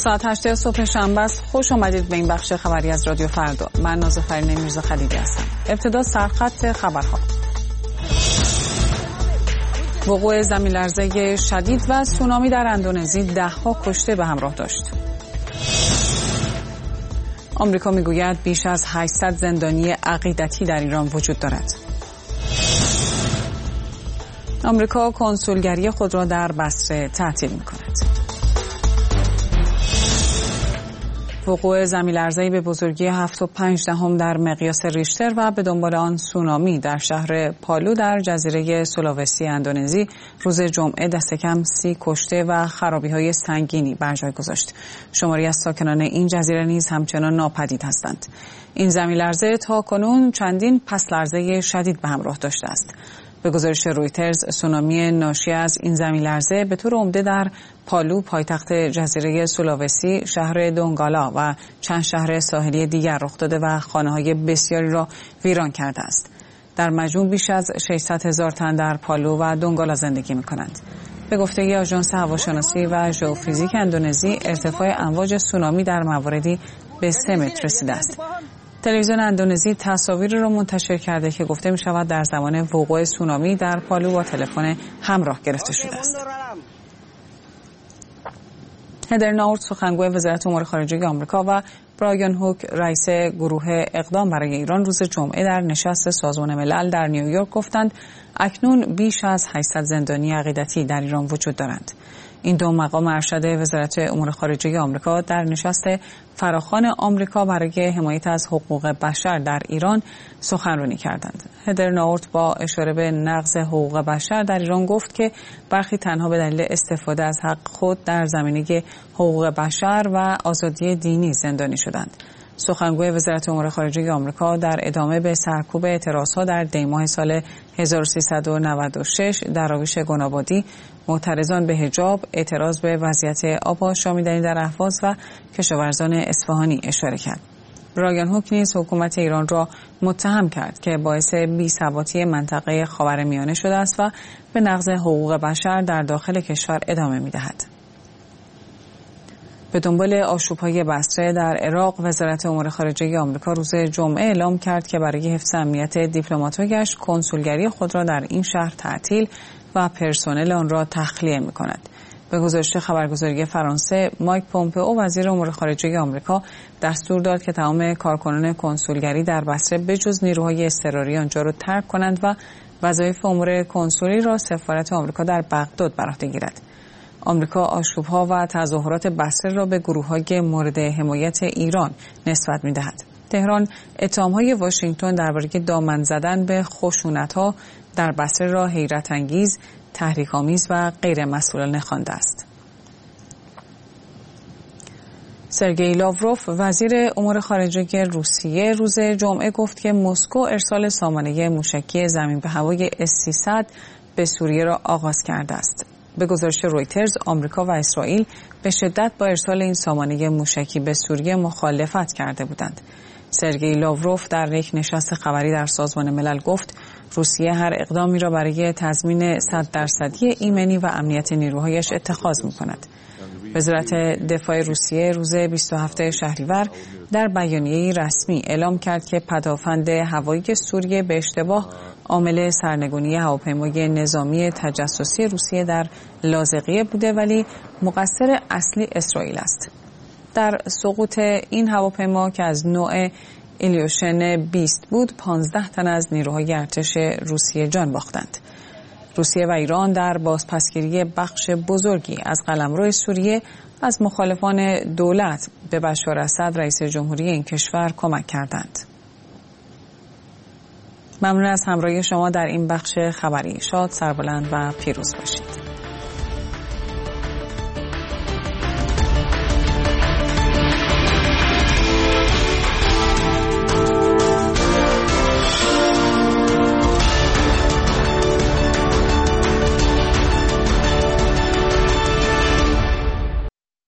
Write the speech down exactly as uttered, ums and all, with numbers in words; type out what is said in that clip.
ساعت هشت صبح شنبه است. خوش آمدید به این بخش خبری از رادیو فردا. من نازفرین میرزا خلیلی هستم. ابتدا سرخط خبرها. وقوع زمین‌لرزه شدید و سونامی در اندونزی ده ها کشته به همراه داشت. آمریکا میگوید بیش از هشتصد زندانی عقیدتی در ایران وجود دارد. آمریکا کنسولگری خود را در بصره تعطیل می‌کند. وقوع زمین‌لرزه‌ای به بزرگی هفت و پنج دهم در مقیاس ریشتر و به دنبال آن سونامی در شهر پالو در جزیره سولاوسی اندونزی روز جمعه دست کم سی کشته و خرابی‌های سنگینی بر جای گذاشت. شماری از ساکنان این جزیره نیز همچنان ناپدید هستند. این زمین‌لرزه تاکنون چندین پس‌لرزه شدید به همراه داشته است. به گزارش رویترز، سونامی ناشی از این زمین‌لرزه به طور عمده در پالو، پایتخت جزیره سولاوسی، شهر دونگالا و چند شهر ساحلی دیگر رخ داده و خانه‌های بسیاری را ویران کرده است. در مجموع بیش از ششصد هزار تن در پالو و دونگالا زندگی می‌کنند. به گفته آژانس هواشناسی و ژئوفیزیک اندونزی، ارتفاع امواج سونامی در مواردی به سه متر رسیده است. تلویزیون اندونزی تصاویری را منتشر کرده که گفته می شود در زمان وقوع سونامی در پالو با تلفن همراه گرفته شده است. هدر ناورت، سخنگوی وزارت امور خارجه آمریکا، و برایان هوک، رئیس گروه اقدام برای ایران، روز جمعه در نشست سازمان ملل در نیویورک گفتند اکنون بیش از هشتصد زندانی عقیدتی در ایران وجود دارند. این دو مقام ارشد وزارت امور خارجه آمریکا در نشست فراخوان آمریکا برای حمایت از حقوق بشر در ایران سخنرانی کردند. هدر ناورت با اشاره به نقض حقوق بشر در ایران گفت که برخی تنها به دلیل استفاده از حق خود در زمینه حقوق بشر و آزادی دینی زندانی شدند. سخنگوی وزارت امور خارجه آمریکا در ادامه به سرکوب اعتراضها در دی‌ماه سال هزار و سیصد و نود و شش در آویش گنابادی، معترضان به حجاب، اعتراض به وضعیت آب آشامیدنی در اهواز و کشاورزان اصفهانی اشاره کرد. برایان هوک نیز حکومت ایران را متهم کرد که باعث بی‌ثباتی منطقه خاورمیانه شده است و به نقض حقوق بشر در داخل کشور ادامه می‌دهد. به دنبال آشوب‌های بصره در عراق، وزارت امور خارجه آمریکا روز جمعه اعلام کرد که برای حفظ امنیت دیپلمات‌هایش کنسولگری خود را در این شهر تعطیل و پرسنل آن را تخلیه می‌کند. به گزارش خبرگزاری فرانسه، مایک پومپئو، وزیر امور خارجه آمریکا، دستور داد که تمام کارکنان کنسولگری در بصره بجز نیروهای اضطراری آنجا را ترک کنند و وظایف امور کنسولی را سفارت آمریکا در بغداد بر عهده گیرد. آمریکا آشوب‌ها و تظاهرات بصره را به گروه‌های مورد حمایت ایران نسبت می‌دهد. تهران اتهام‌های واشنگتن درباره دامن زدن به خشونت‌ها در بصره را حیرت انگیز، تحریک‌آمیز و غیر مسئولانه خوانده است. سرگئی لاوروف، وزیر امور خارجه روسیه، روز جمعه گفت که مسکو ارسال سامانه موشکی زمین به هوای اس سیصد به سوریه را آغاز کرده است. به گزارش رویترز، آمریکا و اسرائیل به شدت با ارسال این سامانه موشکی به سوریه مخالفت کرده بودند. سرگئی لاوروف در یک نشست خبری در سازمان ملل گفت روسیه هر اقدامی را برای تضمین صد درصدی ایمنی و امنیت نیروهایش اتخاذ می‌کند. وزارت دفاع روسیه روز بیست و هفتم شهریور در بیانیه‌ای رسمی اعلام کرد که پدافند هوایی سوریه به اشتباه عامل سرنگونی هواپیمای نظامی تجسسی روسیه در لاذقیه بوده، ولی مقصر اصلی اسرائیل است. در سقوط این هواپیما که از نوع ایلیوشن بیست بود، پانزده تن از نیروهای ارتش روسیه جان باختند. روسیه و ایران در بازپسگیری بخش بزرگی از قلمرو سوریه از مخالفان دولت به بشار اسد رئیس جمهوری این کشور کمک کردند. ممنون از همراهی شما در این بخش خبری. شاد، سربلند و پیروز باشید.